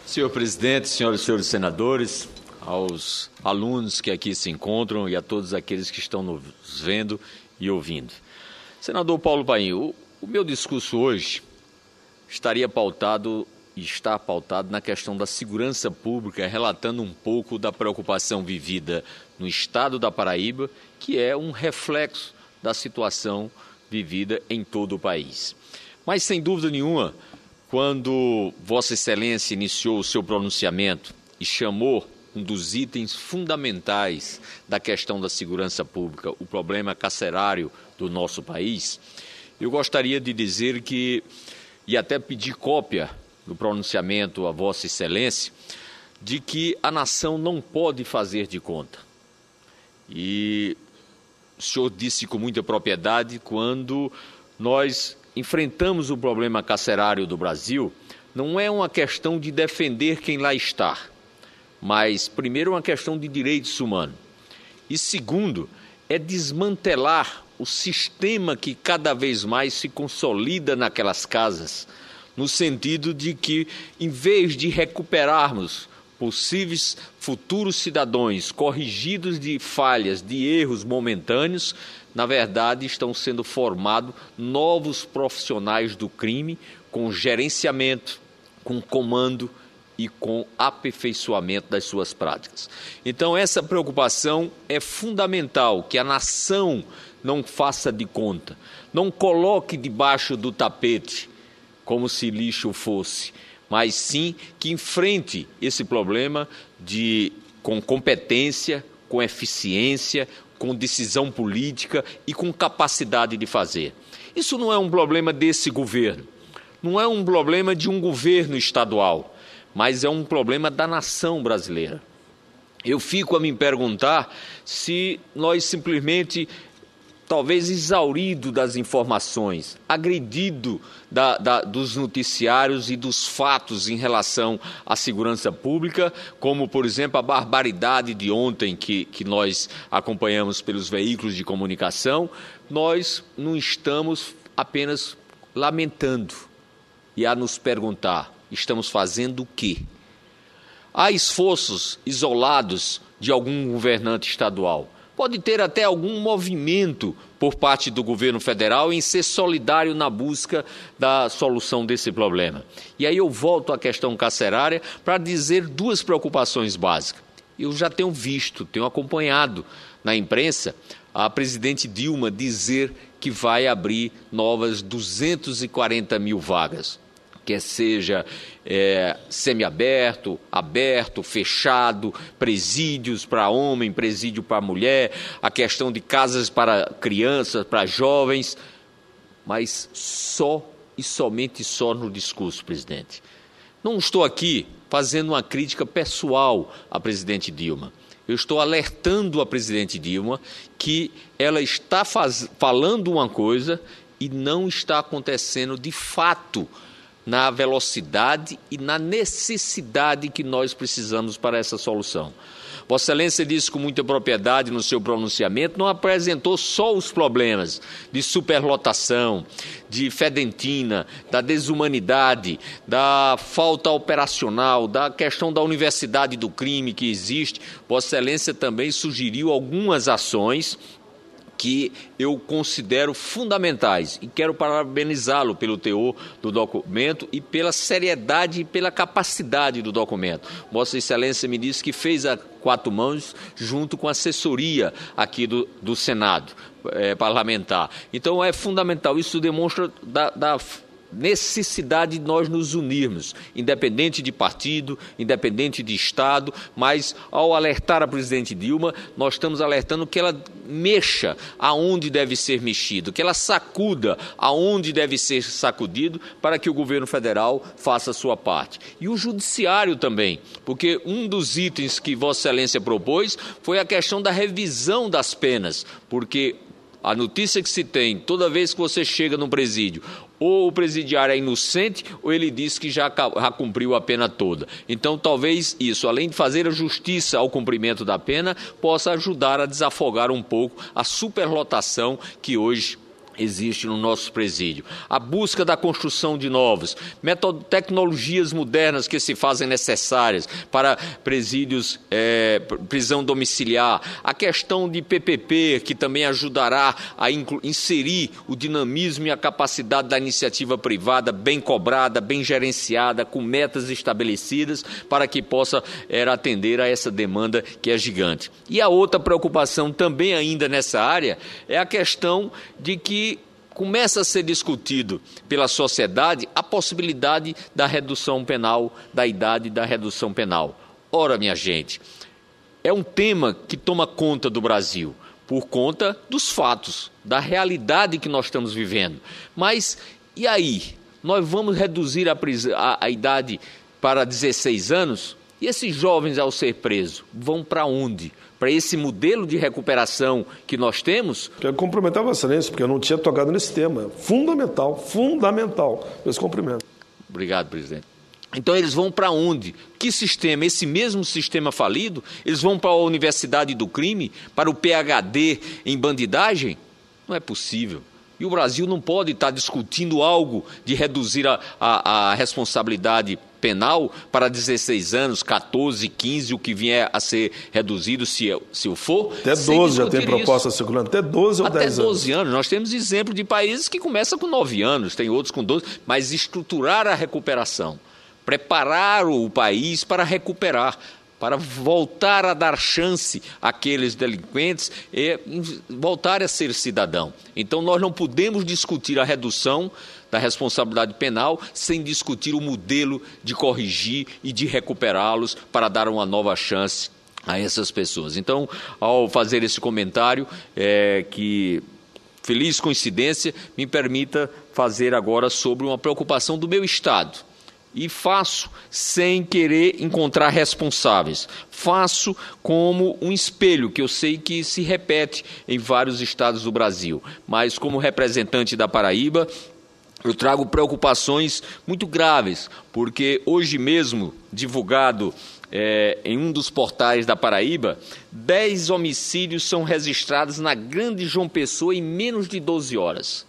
Senhor presidente, senhoras e senhores senadores, aos alunos que aqui se encontram e a todos aqueles que estão nos vendo e ouvindo. Senador Paulo Paim, o meu discurso hoje estaria pautado e está pautado na questão da segurança pública, relatando um pouco da preocupação vivida no estado da Paraíba, que é um reflexo da situação vivida em todo o país. Mas, sem dúvida nenhuma, quando Vossa Excelência iniciou o seu pronunciamento e chamou um dos itens fundamentais da questão da segurança pública, o problema carcerário do nosso país, eu gostaria de dizer que, e até pedir cópia do pronunciamento a Vossa Excelência, de que a nação não pode fazer de conta. E o senhor disse com muita propriedade, quando nós enfrentamos o problema carcerário do Brasil, não é uma questão de defender quem lá está, mas, primeiro, uma questão de direitos humanos. E, segundo, é desmantelar o sistema que cada vez mais se consolida naquelas casas, no sentido de que, em vez de recuperarmos possíveis futuros cidadãos corrigidos de falhas, de erros momentâneos, na verdade estão sendo formados novos profissionais do crime com gerenciamento, com comando e com aperfeiçoamento das suas práticas. Então, essa preocupação é fundamental, que a nação não faça de conta, não coloque debaixo do tapete como se lixo fosse, mas sim que enfrente esse problema com competência, com eficiência, com decisão política e com capacidade de fazer. Isso não é um problema desse governo, não é um problema de um governo estadual, mas é um problema da nação brasileira. Eu fico a me perguntar se nós simplesmente, talvez exaurido das informações, agredido dos noticiários e dos fatos em relação à segurança pública, como, por exemplo, a barbaridade de ontem que nós acompanhamos pelos veículos de comunicação, nós não estamos apenas lamentando e a nos perguntar, estamos fazendo o quê? Há esforços isolados de algum governante estadual. Pode ter até algum movimento por parte do governo federal em ser solidário na busca da solução desse problema. E aí eu volto à questão carcerária para dizer duas preocupações básicas. Eu já tenho visto, tenho acompanhado na imprensa a presidente Dilma dizer que vai abrir novas 240 mil vagas. Quer seja semiaberto, aberto, fechado, presídios para homem, presídio para mulher, a questão de casas para crianças, para jovens, mas só e somente só no discurso, presidente. Não estou aqui fazendo uma crítica pessoal à presidente Dilma. Eu estou alertando a presidente Dilma que ela está falando uma coisa e não está acontecendo de fato na velocidade e na necessidade que nós precisamos para essa solução. Vossa Excelência disse com muita propriedade no seu pronunciamento, não apresentou só os problemas de superlotação, de fedentina, da desumanidade, da falta operacional, da questão da universidade do crime que existe. Vossa Excelência também sugeriu algumas ações que eu considero fundamentais e quero parabenizá-lo pelo teor do documento e pela seriedade e pela capacidade do documento. Vossa Excelência me disse que fez a quatro mãos junto com a assessoria aqui do Senado parlamentar. Então é fundamental, isso demonstra da necessidade de nós nos unirmos, independente de partido, independente de Estado, mas ao alertar a presidente Dilma, nós estamos alertando que ela mexa aonde deve ser mexido, que ela sacuda aonde deve ser sacudido para que o governo federal faça a sua parte. E o judiciário também, porque um dos itens que Vossa Excelência propôs foi a questão da revisão das penas, porque a notícia que se tem, toda vez que você chega num presídio, ou o presidiário é inocente, ou ele diz que já cumpriu a pena toda. Então, talvez isso, além de fazer a justiça ao cumprimento da pena, possa ajudar a desafogar um pouco a superlotação que hoje existe no nosso presídio. A busca da construção de novos, tecnologias modernas que se fazem necessárias para presídios, prisão domiciliar, a questão de PPP, que também ajudará a inserir o dinamismo e a capacidade da iniciativa privada bem cobrada, bem gerenciada, com metas estabelecidas, para que possa atender a essa demanda que é gigante. E a outra preocupação também ainda nessa área é a questão de que começa a ser discutido pela sociedade a possibilidade da redução penal, da idade da redução penal. Ora, minha gente, é um tema que toma conta do Brasil, por conta dos fatos, da realidade que nós estamos vivendo. Mas, e aí? Nós vamos reduzir a idade para 16 anos? E esses jovens, ao ser presos, vão para onde? Para esse modelo de recuperação que nós temos? Quero cumprimentar Vossa Excelência, porque eu não tinha tocado nesse tema. Fundamental esse cumprimento. Obrigado, presidente. Então eles vão para onde? Que sistema? Esse mesmo sistema falido? Eles vão para a Universidade do Crime? Para o PhD em bandidagem? Não é possível. E o Brasil não pode estar discutindo algo de reduzir a responsabilidade penal para 16 anos, 14, 15, o que vier a ser reduzido, se o for. Até 12 já tem proposta circulando, até 12 ou 10 anos. Até 12 anos. Nós temos exemplo de países que começam com 9 anos, tem outros com 12, mas estruturar a recuperação, preparar o país para recuperar, para voltar a dar chance àqueles delinquentes e voltar a ser cidadão. Então, nós não podemos discutir a redução da responsabilidade penal sem discutir o modelo de corrigir e de recuperá-los para dar uma nova chance a essas pessoas. Então, ao fazer esse comentário, que feliz coincidência, me permita fazer agora sobre uma preocupação do meu Estado. E faço sem querer encontrar responsáveis. Faço como um espelho, que eu sei que se repete em vários estados do Brasil. Mas como representante da Paraíba, eu trago preocupações muito graves, porque hoje mesmo, divulgado em um dos portais da Paraíba, 10 homicídios são registrados na Grande João Pessoa em menos de 12 horas.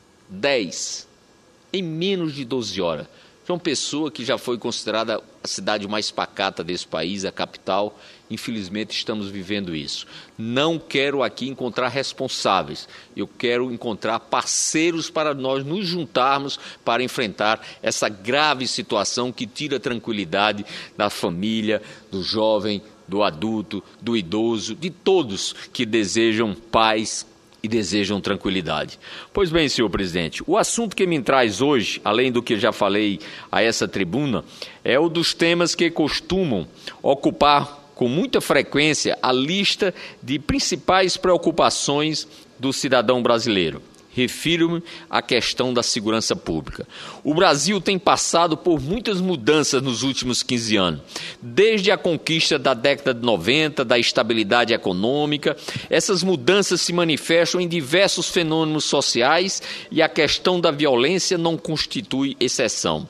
10 em menos de 12 horas. João Pessoa, que já foi considerada a cidade mais pacata desse país, a capital, infelizmente estamos vivendo isso. Não quero aqui encontrar responsáveis, eu quero encontrar parceiros para nós nos juntarmos para enfrentar essa grave situação que tira a tranquilidade da família, do jovem, do adulto, do idoso, de todos que desejam paz e desejam tranquilidade. Pois bem, senhor presidente, o assunto que me traz hoje, além do que já falei a essa tribuna, é um dos temas que costumam ocupar com muita frequência a lista de principais preocupações do cidadão brasileiro. Refiro-me à questão da segurança pública. O Brasil tem passado por muitas mudanças nos últimos 15 anos. Desde a conquista da década de 90, da estabilidade econômica, essas mudanças se manifestam em diversos fenômenos sociais e a questão da violência não constitui exceção.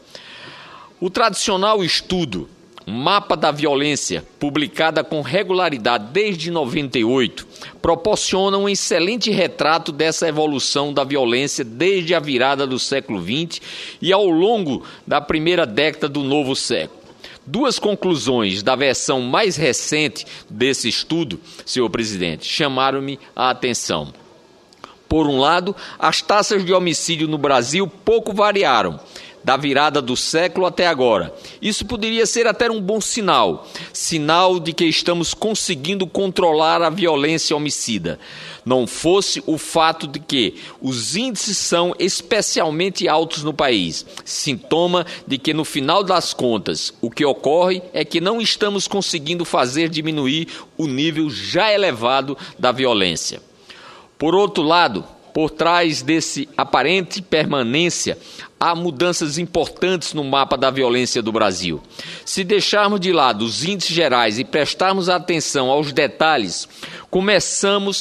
O tradicional estudo Mapa da Violência, publicada com regularidade desde 98, proporciona um excelente retrato dessa evolução da violência desde a virada do século XX e ao longo da primeira década do novo século. Duas conclusões da versão mais recente desse estudo, senhor presidente, chamaram-me a atenção. Por um lado, as taxas de homicídio no Brasil pouco variaram da virada do século até agora. Isso poderia ser até um bom sinal de que estamos conseguindo controlar a violência homicida. Não fosse o fato de que os índices são especialmente altos no país, sintoma de que, no final das contas, o que ocorre é que não estamos conseguindo fazer diminuir o nível já elevado da violência. Por outro lado, por trás desse aparente permanência, há mudanças importantes no mapa da violência do Brasil. Se deixarmos de lado os índices gerais e prestarmos atenção aos detalhes, começamos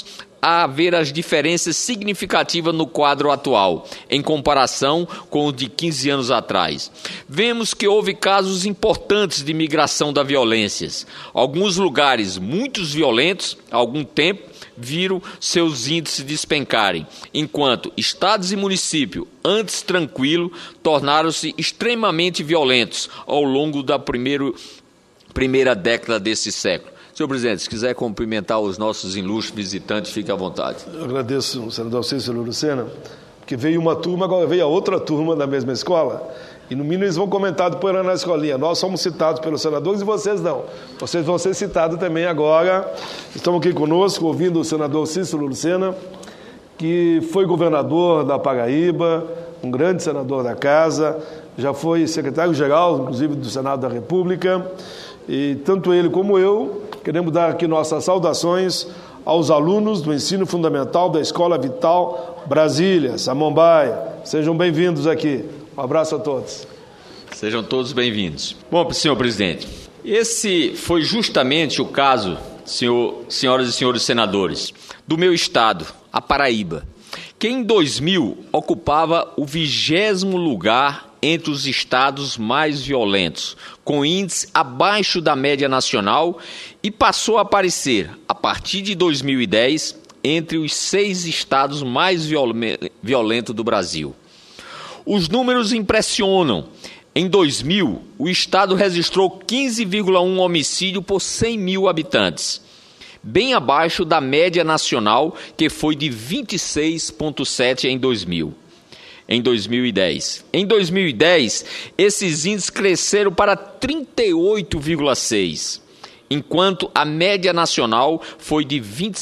a haver as diferenças significativas no quadro atual, em comparação com o de 15 anos atrás. Vemos que houve casos importantes de migração da violência. Alguns lugares muito violentos, há algum tempo, viram seus índices despencarem, enquanto estados e municípios, antes tranquilos, tornaram-se extremamente violentos ao longo da primeira década desse século. Senhor presidente, se quiser cumprimentar os nossos ilustres visitantes, fique à vontade. Eu agradeço, senador Cícero Lucena, porque veio uma turma, agora veio a outra turma da mesma escola, e no mínimo eles vão comentar depois na escolinha. Nós somos citados pelos senadores e vocês não. Vocês vão ser citados também agora. Estamos aqui conosco, ouvindo o senador Cícero Lucena, que foi governador da Paraíba, um grande senador da casa, já foi secretário-geral, inclusive, do Senado da República, e tanto ele como eu queremos dar aqui nossas saudações aos alunos do ensino fundamental da Escola Vital Brasília, Samambaia. Sejam bem-vindos aqui. Um abraço a todos. Sejam todos bem-vindos. Bom, senhor presidente, esse foi justamente o caso, senhoras e senhores senadores, do meu estado, a Paraíba, que em 2000 ocupava o 20º lugar entre os estados mais violentos, com índice abaixo da média nacional, e passou a aparecer, a partir de 2010, entre os 6 estados mais violentos do Brasil. Os números impressionam. Em 2000, o estado registrou 15,1 homicídios por 100 mil habitantes, bem abaixo da média nacional, que foi de 26,7 em 2000. Em 2010. Em 2010, esses índices cresceram para 38,6, enquanto a média nacional foi de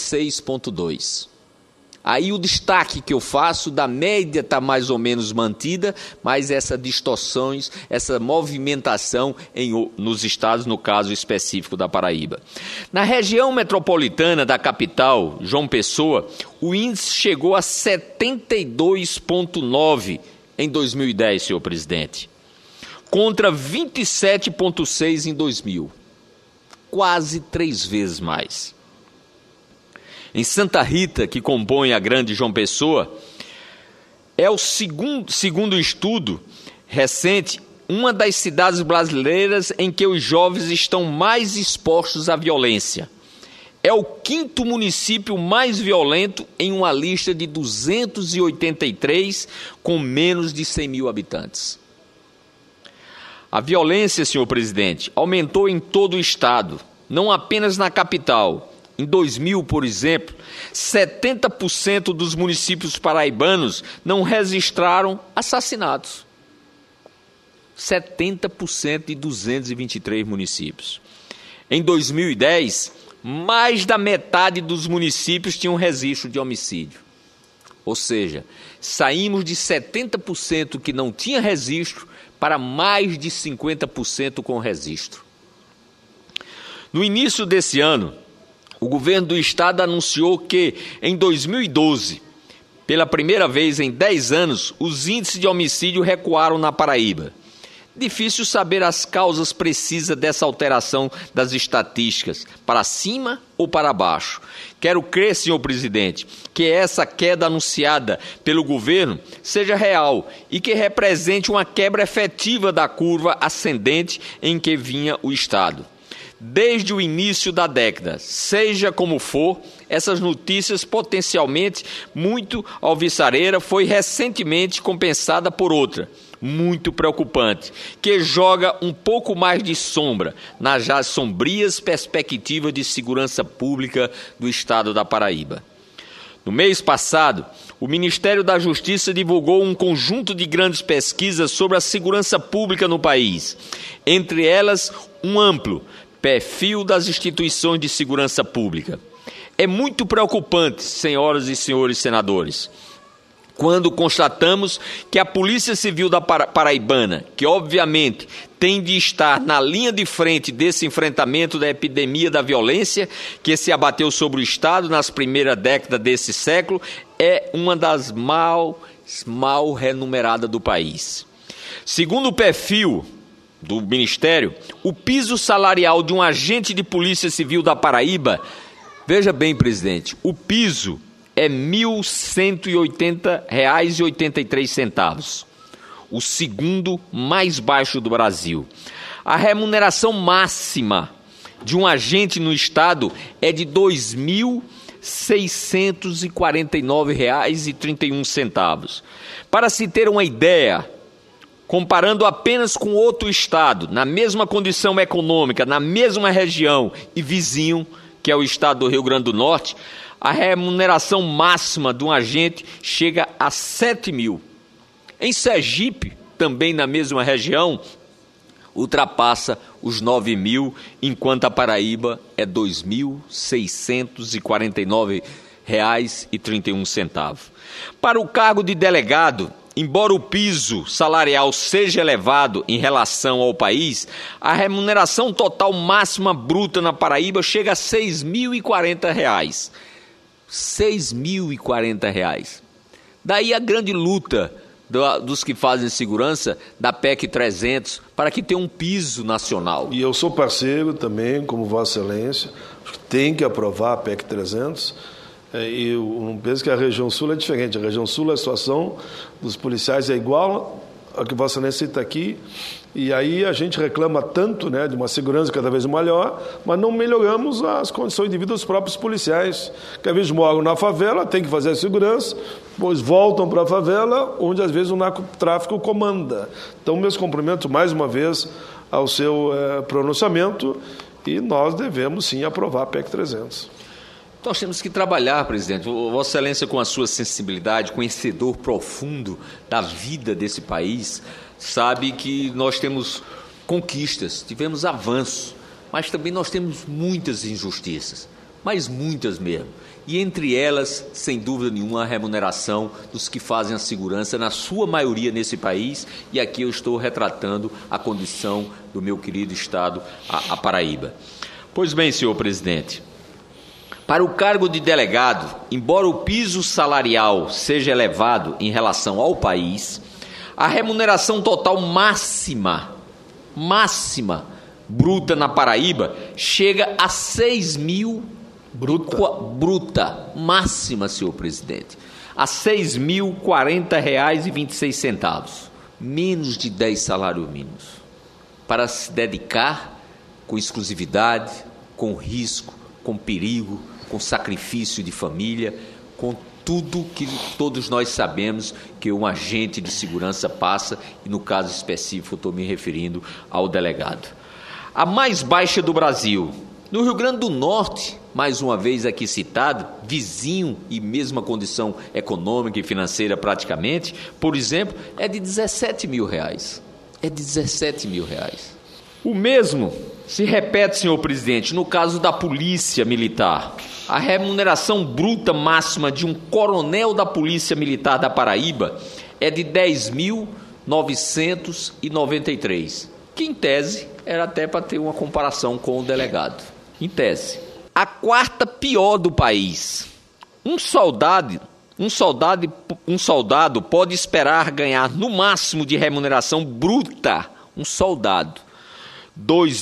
26,2. Aí o destaque que eu faço da média está mais ou menos mantida, mas essas distorções, essa movimentação nos estados, no caso específico da Paraíba. Na região metropolitana da capital, João Pessoa, o índice chegou a 72,9 em 2010, senhor presidente, contra 27,6 em 2000, quase 3 vezes mais. Em Santa Rita, que compõe a grande João Pessoa, é o segundo estudo recente, uma das cidades brasileiras em que os jovens estão mais expostos à violência. É o 5º município mais violento em uma lista de 283 com menos de 100 mil habitantes. A violência, senhor presidente, aumentou em todo o estado, não apenas na capital. Em 2000, por exemplo, 70% dos municípios paraibanos não registraram assassinatos. 70% de 223 municípios. Em 2010, mais da metade dos municípios tinham registro de homicídio. Ou seja, saímos de 70% que não tinha registro para mais de 50% com registro. No início desse ano, o governo do estado anunciou que, em 2012, pela primeira vez em 10 anos, os índices de homicídio recuaram na Paraíba. Difícil saber as causas precisas dessa alteração das estatísticas, para cima ou para baixo. Quero crer, senhor presidente, que essa queda anunciada pelo governo seja real e que represente uma quebra efetiva da curva ascendente em que vinha o estado. Desde o início da década, seja como for, essas notícias potencialmente muito alvissareira foi recentemente compensada por outra, muito preocupante, que joga um pouco mais de sombra nas já sombrias perspectivas de segurança pública do estado da Paraíba. No mês passado, o Ministério da Justiça divulgou um conjunto de grandes pesquisas sobre a segurança pública no país, entre elas um amplo perfil das instituições de segurança pública. É muito preocupante, senhoras e senhores senadores, quando constatamos que a Polícia Civil da Paraibana, que obviamente tem de estar na linha de frente desse enfrentamento da epidemia da violência que se abateu sobre o Estado nas primeiras décadas desse século, é uma das mal remuneradas do país. Segundo o perfil do Ministério, o piso salarial de um agente de Polícia Civil da Paraíba, veja bem, presidente, o piso é R$ 1.180,83, o segundo mais baixo do Brasil. A remuneração máxima de um agente no Estado é de R$ 2.649,31. Para se ter uma ideia, comparando apenas com outro Estado, na mesma condição econômica, na mesma região e vizinho, que é o Estado do Rio Grande do Norte, a remuneração máxima de um agente chega a R$ 7.000. Em Sergipe, também na mesma região, ultrapassa os R$ 9.000, enquanto a Paraíba é R$ 2.649,31. Para o cargo de delegado, embora o piso salarial seja elevado em relação ao país, a remuneração total máxima bruta na Paraíba chega a R$ 6.040. R$ 6.040. Daí a grande luta dos que fazem segurança da PEC 300 para que tenha um piso nacional. E eu sou parceiro também, como Vossa Excelência, tem que aprovar a PEC 300. E eu não penso que a região sul é diferente. A região sul, a situação dos policiais é igual a que Vossa Excelência está aqui. E aí a gente reclama tanto, né, de uma segurança cada vez maior, mas não melhoramos as condições de vida dos próprios policiais, que às vezes moram na favela, tem que fazer a segurança, depois voltam para a favela, onde às vezes o narcotráfico comanda. Então, meus cumprimentos mais uma vez ao seu pronunciamento, e nós devemos sim aprovar a PEC 300. Nós temos que trabalhar, presidente. Vossa Excelência, com a sua sensibilidade, conhecedor profundo da vida desse país, sabe que nós temos conquistas, tivemos avanços, mas também nós temos muitas injustiças, mas muitas mesmo. E entre elas, sem dúvida nenhuma, a remuneração dos que fazem a segurança, na sua maioria nesse país, e aqui eu estou retratando a condição do meu querido estado, a Paraíba. Pois bem, senhor presidente, para o cargo de delegado, embora o piso salarial seja elevado em relação ao país, a remuneração total máxima bruta na Paraíba chega a 6.000 bruta máxima, senhor presidente, a R$ 6.040,26, menos de 10 salários mínimos, para se dedicar com exclusividade, com risco, com perigo, com sacrifício de família, com tudo que todos nós sabemos que um agente de segurança passa, e no caso específico estou me referindo ao delegado. A mais baixa do Brasil, no Rio Grande do Norte, mais uma vez aqui citado, vizinho e mesma condição econômica e financeira praticamente, por exemplo, é de R$ 17.000. É de R$ 17.000. O mesmo se repete, senhor presidente, no caso da Polícia Militar. A remuneração bruta máxima de um coronel da Polícia Militar da Paraíba é de R$ 10.993, que em tese era até para ter uma comparação com o delegado. Em tese. A quarta pior do país. Um soldado pode esperar ganhar no máximo de remuneração bruta, um soldado, R$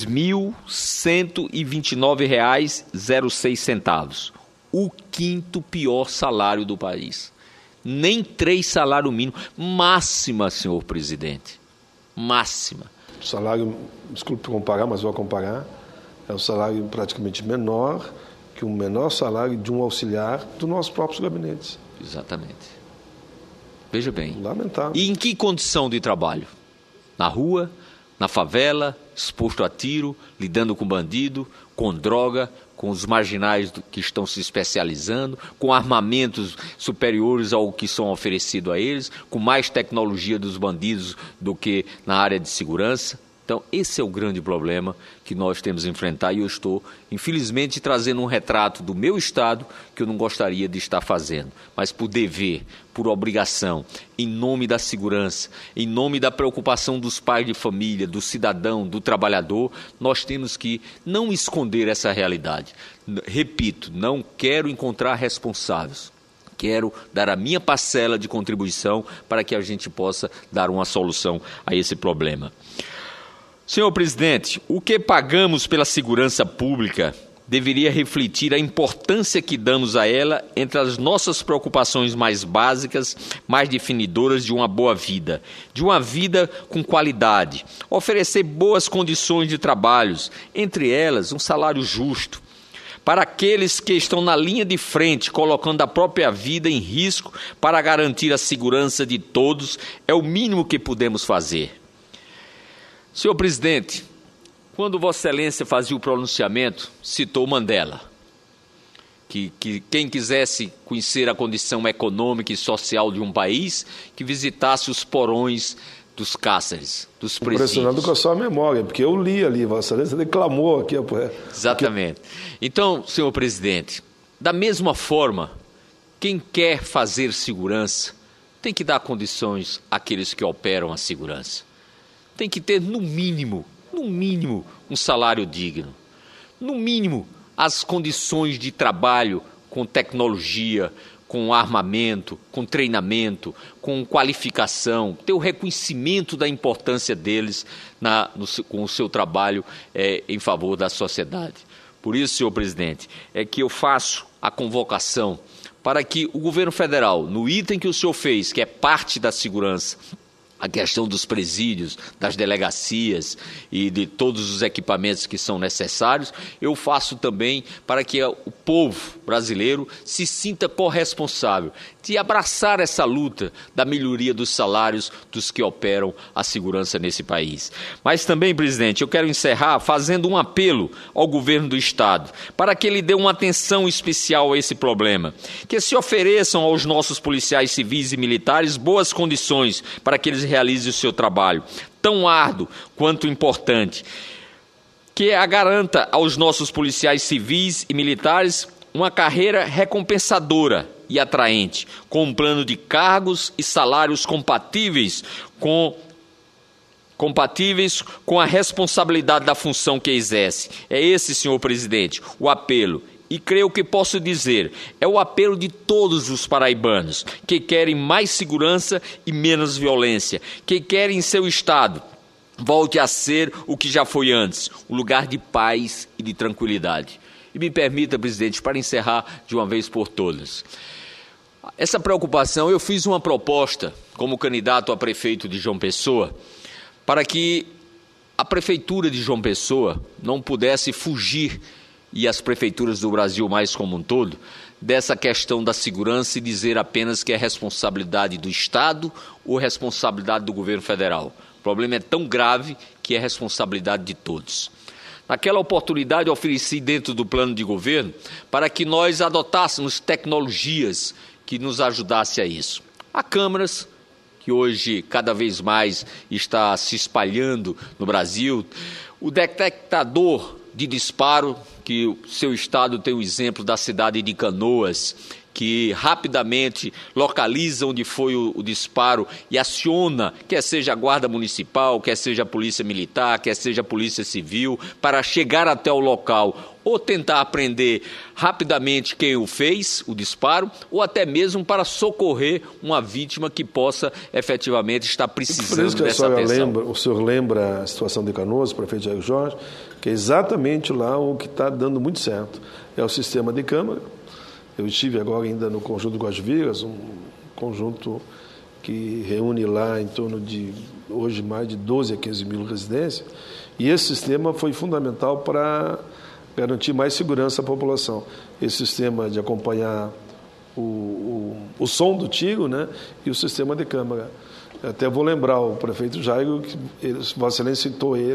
2.129,06, o quinto pior salário do país. Nem 3 salários mínimos. Máxima, senhor presidente. Máxima. O salário, desculpe comparar, mas vou comparar, é um salário praticamente menor que o menor salário de um auxiliar dos nossos próprios gabinetes. Exatamente. Veja bem. Lamentável. E em que condição de trabalho? Na rua, na favela, exposto a tiro, lidando com bandido, com droga, com os marginais que estão se especializando, com armamentos superiores ao que são oferecidos a eles, com mais tecnologia dos bandidos do que na área de segurança. Então, esse é o grande problema que nós temos a enfrentar, e eu estou, infelizmente, trazendo um retrato do meu Estado que eu não gostaria de estar fazendo, mas por dever, por obrigação, em nome da segurança, em nome da preocupação dos pais de família, do cidadão, do trabalhador, nós temos que não esconder essa realidade. Repito, não quero encontrar responsáveis. Quero dar a minha parcela de contribuição para que a gente possa dar uma solução a esse problema. Senhor presidente, o que pagamos pela segurança pública deveria refletir a importância que damos a ela entre as nossas preocupações mais básicas, mais definidoras de uma boa vida, de uma vida com qualidade, oferecer boas condições de trabalho, entre elas um salário justo, para aqueles que estão na linha de frente, colocando a própria vida em risco para garantir a segurança de todos, é o mínimo que podemos fazer. Senhor presidente, quando Vossa Excelência fazia o pronunciamento, citou Mandela, que quem quisesse conhecer a condição econômica e social de um país, que visitasse os porões dos cárceres, dos presídios. Impressionado com a sua memória, porque eu li ali, Vossa Excelência declamou aqui. Exatamente. Então, senhor presidente, da mesma forma, quem quer fazer segurança tem que dar condições àqueles que operam a segurança. Tem que ter, no mínimo, um salário digno. No mínimo, as condições de trabalho com tecnologia, com armamento, com treinamento, com qualificação, ter o reconhecimento da importância deles com o seu trabalho em favor da sociedade. Por isso, senhor presidente, é que eu faço a convocação para que o governo federal, no item que o senhor fez, que é parte da segurança, a questão dos presídios, das delegacias e de todos os equipamentos que são necessários, eu faço também para que o povo brasileiro se sinta corresponsável de abraçar essa luta da melhoria dos salários dos que operam a segurança nesse país. Mas também, presidente, eu quero encerrar fazendo um apelo ao governo do Estado para que ele dê uma atenção especial a esse problema, que se ofereçam aos nossos policiais civis e militares boas condições para que eles realizem o seu trabalho, tão árduo quanto importante, que garanta aos nossos policiais civis e militares uma carreira recompensadora e atraente, com um plano de cargos e salários compatíveis com a responsabilidade da função que exerce. É esse, senhor presidente, o apelo. E creio que posso dizer, é o apelo de todos os paraibanos que querem mais segurança e menos violência, que querem seu Estado volte a ser o que já foi antes, um lugar de paz e de tranquilidade. E me permita, presidente, para encerrar de uma vez por todas. Essa preocupação, eu fiz uma proposta como candidato a prefeito de João Pessoa, para que a prefeitura de João Pessoa não pudesse fugir, e as prefeituras do Brasil mais como um todo, dessa questão da segurança e dizer apenas que é responsabilidade do Estado ou responsabilidade do governo federal. O problema é tão grave que é responsabilidade de todos. Naquela oportunidade, eu ofereci dentro do plano de governo para que nós adotássemos tecnologias que nos ajudassem a isso. Há câmaras, que hoje cada vez mais está se espalhando no Brasil, o detectador de disparo, que o seu estado tem o exemplo da cidade de Canoas, que rapidamente localiza onde foi o disparo e aciona, quer seja a Guarda Municipal, quer seja a Polícia Militar, quer seja a Polícia Civil, para chegar até o local ou tentar apreender rapidamente quem o fez, o disparo, ou até mesmo para socorrer uma vítima que possa efetivamente estar precisando dessa atenção. O senhor lembra a situação de Canoas, o prefeito Jair Jorge, que é exatamente lá o que está dando muito certo. É o sistema de câmara. Eu estive agora ainda no Conjunto Guajiviras, um conjunto que reúne lá em torno de, hoje, mais de 12 a 15 mil residências, e esse sistema foi fundamental para garantir mais segurança à população. Esse sistema de acompanhar o som do tiro, né, e o sistema de câmara. Até vou lembrar o prefeito Jairo, que Vossa Excelência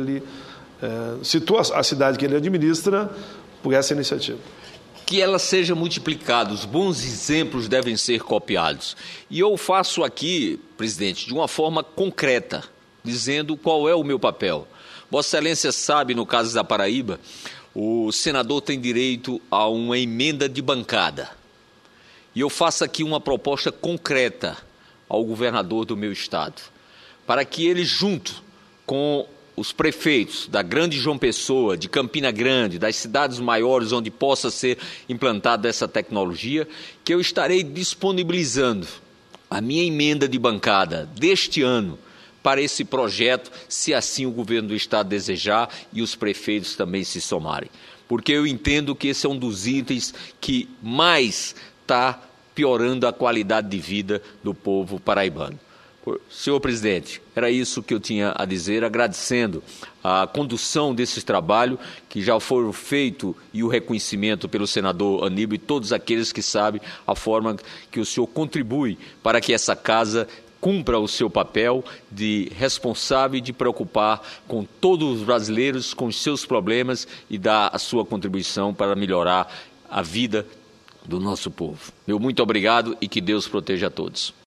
citou a cidade que ele administra por essa iniciativa. Que ela seja multiplicada, os bons exemplos devem ser copiados. E eu faço aqui, presidente, de uma forma concreta, dizendo qual é o meu papel. Vossa Excelência sabe, no caso da Paraíba, o senador tem direito a uma emenda de bancada. E eu faço aqui uma proposta concreta ao governador do meu estado, para que ele, junto com os prefeitos da Grande João Pessoa, de Campina Grande, das cidades maiores onde possa ser implantada essa tecnologia, que eu estarei disponibilizando a minha emenda de bancada deste ano para esse projeto, se assim o governo do estado desejar e os prefeitos também se somarem. Porque eu entendo que esse é um dos itens que mais está piorando a qualidade de vida do povo paraibano. Senhor presidente, era isso que eu tinha a dizer, agradecendo a condução desse trabalho que já foram feito e o reconhecimento pelo senador Aníbal e todos aqueles que sabem a forma que o senhor contribui para que essa casa cumpra o seu papel de responsável e de preocupar com todos os brasileiros, com os seus problemas e dar a sua contribuição para melhorar a vida do nosso povo. Meu muito obrigado e que Deus proteja a todos.